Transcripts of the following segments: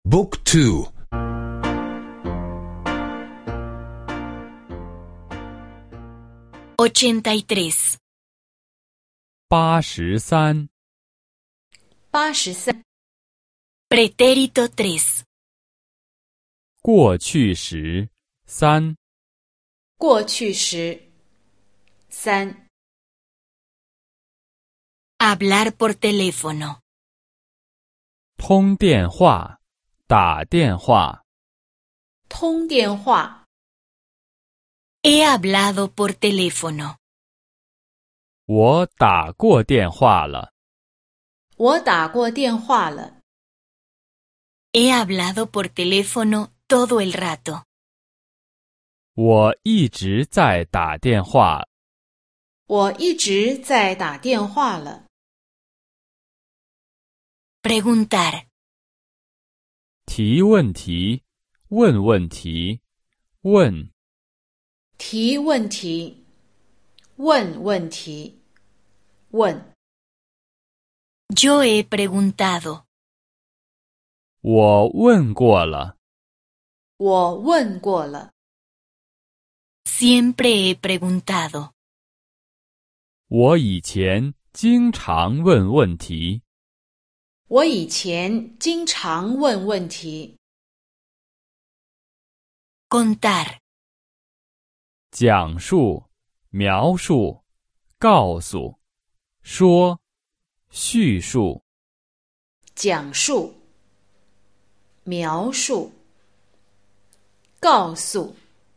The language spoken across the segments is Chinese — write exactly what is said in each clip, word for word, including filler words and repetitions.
Book two. 83 八十三， 八十三， Pretérito tres 过去时三， 过去时三， Hablar por teléfono 通电话，打电话。 通电话。 He hablado por teléfono 我打过电话了。 我打过电话了。 He hablado por teléfono todo el rato 我一直在打电话。 我一直在打电话了。 Preguntar 提问题，问问题，问。 提问题，问问题，问。 Yo he preguntado 我问过了。 我问过了。 Siempre he preguntado 我以前经常问问题。 我以前经常问问题。 Contar 讲述，描述，告诉，说，叙述。 讲述，描述，告诉，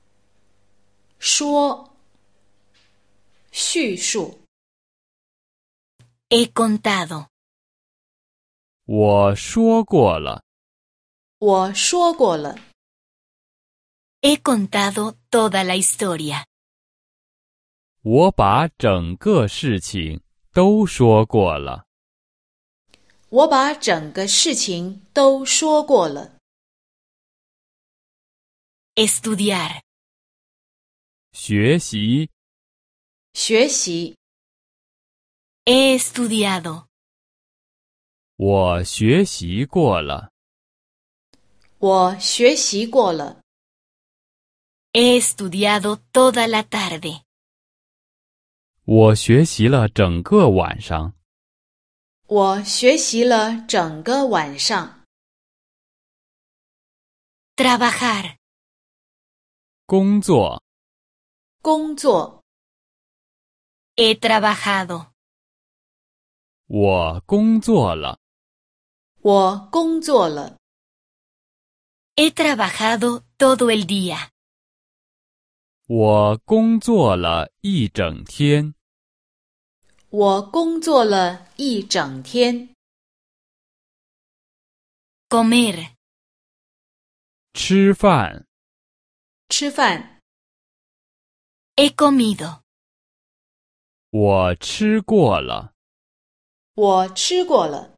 说，叙述。 He contado 我说过了。 我说过了。 He contado toda la historia 我把整个事情都说过了。 我把整个事情都说过了。 Estudiar 学习， 学习。 He estudiado 我学习过了。 我学习过了。 He estudiado toda la tarde 我学习了整个晚上。 我学习了整个晚上。 Trabajar 工作， 工作。 He trabajado 我工作了。 我工作了。 He trabajado todo el día 我工作了一整天。 我工作了一整天。 Comer 吃饭， 吃饭。 He comido 我吃过了。 我吃过了。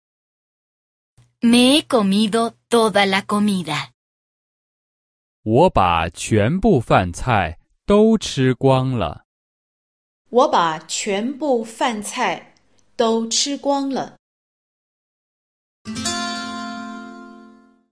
Me he comido toda la comida 我把全部饭菜都吃光了。 我把全部饭菜都吃光了。